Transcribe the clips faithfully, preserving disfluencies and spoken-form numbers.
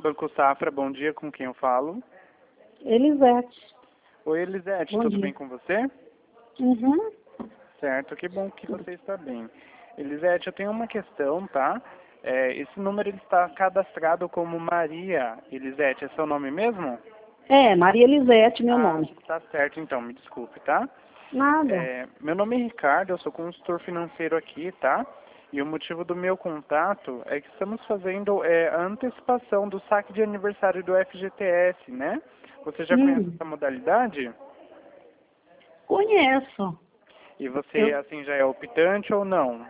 Banco Safra, bom dia, com quem eu falo? Elisete. Oi, Elisete, Bom tudo dia. bem com você? Uhum. Certo, que bom que você está bem. Elisete, eu tenho uma questão, tá? É, esse número ele está cadastrado como Maria. Elisete, é seu nome mesmo? É, Maria Elisete, meu Ah, nome. tá certo então, me desculpe, tá? Nada. É, meu nome é Ricardo, eu sou consultor financeiro aqui, tá? E o motivo do meu contato é que estamos fazendo é, a antecipação do saque de aniversário do F G T S, né? Você já conhece Hum, essa modalidade? conheço. E você, Eu... assim, já é optante ou não?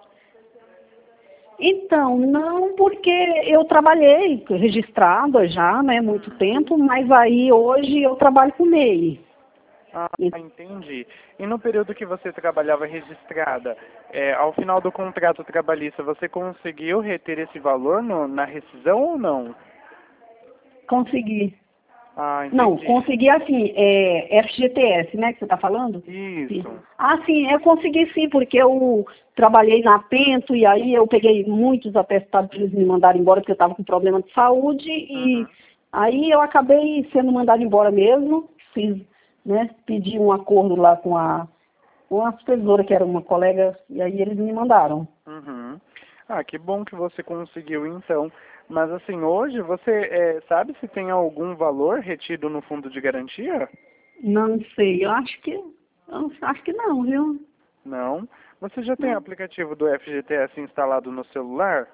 Então, não porque eu trabalhei registrada já, né, muito tempo, mas aí hoje eu trabalho com M E I. Ah, E entendi. E no período que você trabalhava registrada, é, ao final do contrato trabalhista, você conseguiu reter esse valor no- na rescisão ou não? consegui. Ah, Não, entendi. consegui assim, é, F G T S, né, que você está falando? Sim. Isso. Ah, sim, eu consegui sim, porque eu trabalhei na Pento e aí eu peguei muitos atestados para eles me mandarem embora porque eu estava com problema de saúde e Uhum. aí eu acabei sendo mandada embora mesmo, fiz, né, pedi um acordo lá com a, com a supervisora, que era uma colega, e aí eles me mandaram. Uhum. Ah, que bom que você conseguiu então. Mas assim, hoje você é, sabe se tem algum valor retido no fundo de garantia? Não sei, eu acho que, eu acho que não, viu? Não. Você já tem o Não, aplicativo do F G T S instalado no celular?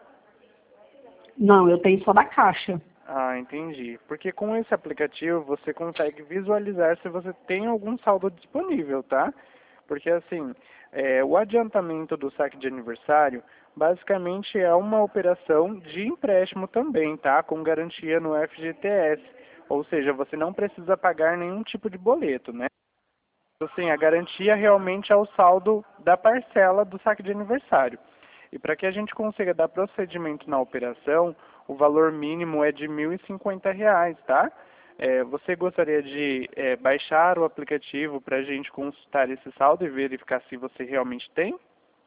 não, eu tenho só da Caixa. Ah, entendi. Porque com esse aplicativo você consegue visualizar se você tem algum saldo disponível, tá? Porque assim, é, o adiantamento do saque de aniversário basicamente é uma operação de empréstimo também, tá? Com garantia no F G T S. Ou seja, você não precisa pagar nenhum tipo de boleto, né? Assim, a garantia realmente é o saldo da parcela do saque de aniversário. E para que a gente consiga dar procedimento na operação, o valor mínimo é de mil e cinquenta reais, tá? É, você gostaria de é, baixar o aplicativo para a gente consultar esse saldo e verificar se você realmente tem?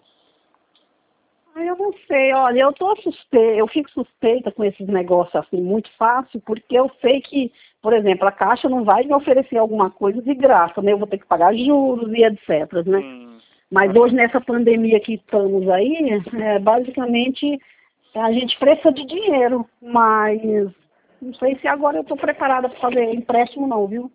Ah, eu não sei, olha, eu tô suspeita, eu fico suspeita com esses negócios assim muito fácil, porque eu sei que, por exemplo, a Caixa não vai me oferecer alguma coisa de graça, né? Eu vou ter que pagar juros e etc, né? Sim. Mas hoje Aham. nessa pandemia que estamos aí, é, basicamente a gente precisa de dinheiro, mas não sei se agora eu estou preparada para fazer empréstimo não, viu?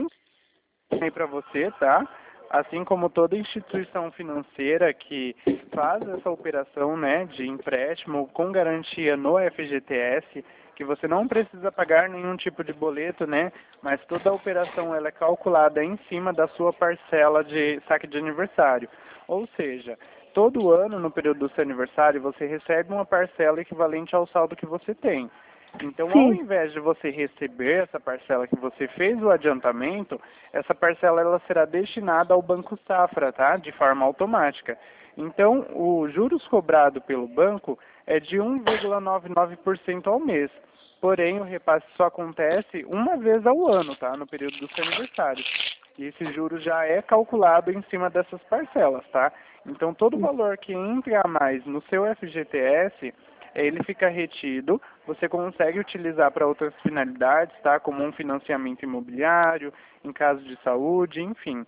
Aí para você, tá? Assim como toda instituição financeira que faz essa operação, né, de empréstimo com garantia no F G T S, que você não precisa pagar nenhum tipo de boleto, né, mas toda a operação ela é calculada em cima da sua parcela de saque de aniversário. Ou seja, todo ano no período do seu aniversário você recebe uma parcela equivalente ao saldo que você tem. Então, ao Sim. invés de você receber essa parcela que você fez o adiantamento, essa parcela ela será destinada ao Banco Safra, tá? De forma automática. Então, o juros cobrado pelo banco é de um vírgula noventa e nove por cento ao mês. Porém, o repasse só acontece uma vez ao ano, tá? No período do seu aniversário. E esse juro já é calculado em cima dessas parcelas, tá? Então, todo valor que entra a mais no seu F G T S, ele fica retido, você consegue utilizar para outras finalidades, tá? Como um financiamento imobiliário, em caso de saúde, enfim.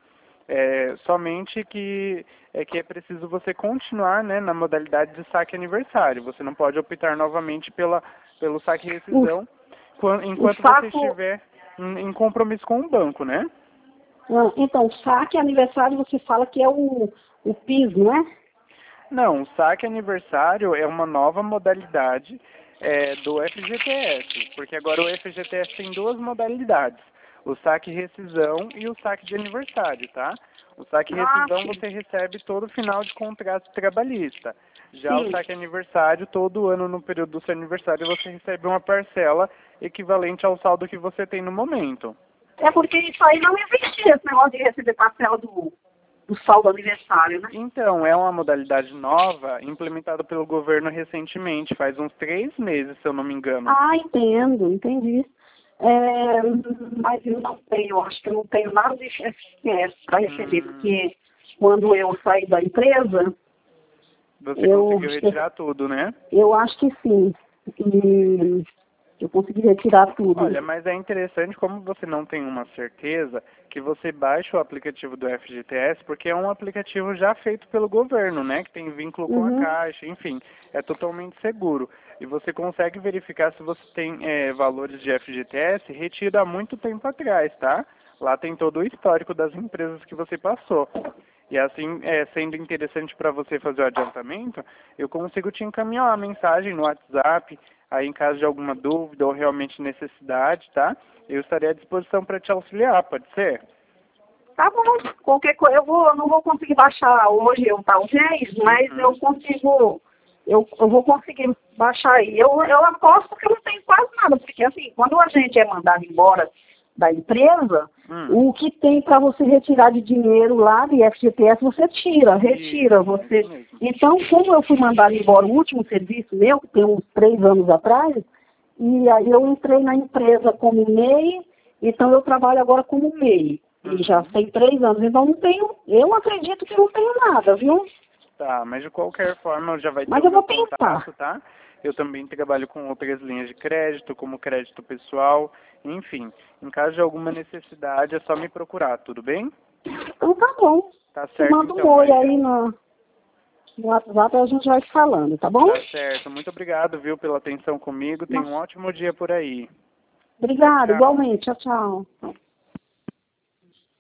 É, somente que é que é preciso você continuar, né, na modalidade de saque aniversário. Você não pode optar novamente pela, pelo saque O, rescisão quan- o enquanto você saco, estiver em, em compromisso com o banco, né? ah, então, o saque aniversário você fala que é o, o PIS, não é? Não, o saque aniversário é uma nova modalidade é, do F G T S, porque agora o F G T S tem duas modalidades, o saque rescisão e o saque de aniversário, tá? O saque Ah, rescisão sim. você recebe todo final de contrato trabalhista. Já o Sim. saque aniversário, todo ano no período do seu aniversário você recebe uma parcela equivalente ao saldo que você tem no momento. É porque isso aí não existia, esse negócio de receber parcela do, do saldo aniversário, né? Então, é uma modalidade nova implementada pelo governo recentemente, faz uns três meses, se eu não me engano. Ah, entendo, entendi. É, mas eu não tenho, eu acho que eu não tenho nada de F G S para receber, Hum, porque quando eu saí da empresa, você eu, conseguiu acho que- retirar tudo, né? eu acho que sim. E, Eu consegui retirar tudo. Olha, mas é interessante, como você não tem uma certeza, que você baixe o aplicativo do F G T S, porque é um aplicativo já feito pelo governo, né? Que tem vínculo com Uhum. a Caixa, enfim, é totalmente seguro. E você consegue verificar se você tem é, valores de F G T S retido há muito tempo atrás, tá? Lá tem todo o histórico das empresas que você passou. E assim, é, sendo interessante para você fazer o adiantamento, eu consigo te encaminhar uma mensagem no WhatsApp, aí em caso de alguma dúvida ou realmente necessidade, tá? Eu estarei à disposição para te auxiliar, pode ser? Tá bom, qualquer coisa, eu, vou, eu não vou conseguir baixar hoje, eu talvez, mas Uhum. eu consigo, eu, eu vou conseguir baixar aí. Eu, eu aposto que eu não tenho quase nada, porque assim, quando a gente é mandado embora da empresa, Hum. o que tem para você retirar de dinheiro lá de F G T S, você tira, retira, Isso, você... isso mesmo. Então, como eu fui mandada embora o último serviço meu, que tem uns três anos atrás, e aí eu entrei na empresa como M E I, então eu trabalho agora como M E I. E já Uhum. tem três anos, então não tenho, eu acredito que não tenho nada, viu? Tá, mas de qualquer forma já vai ter Mas o eu meu vou tentar. contato, tá? Eu também trabalho com outras linhas de crédito, como crédito pessoal, enfim. Em caso de alguma necessidade é só me procurar, tudo bem? Então tá bom. Tá Você certo manda um então, oi Maria. aí no, no WhatsApp e a gente vai falando, tá bom? Tá certo. Muito obrigado, viu, pela atenção comigo. Tenha um ótimo dia por aí. Tchau, Obrigada, tchau. igualmente. Tchau, tchau.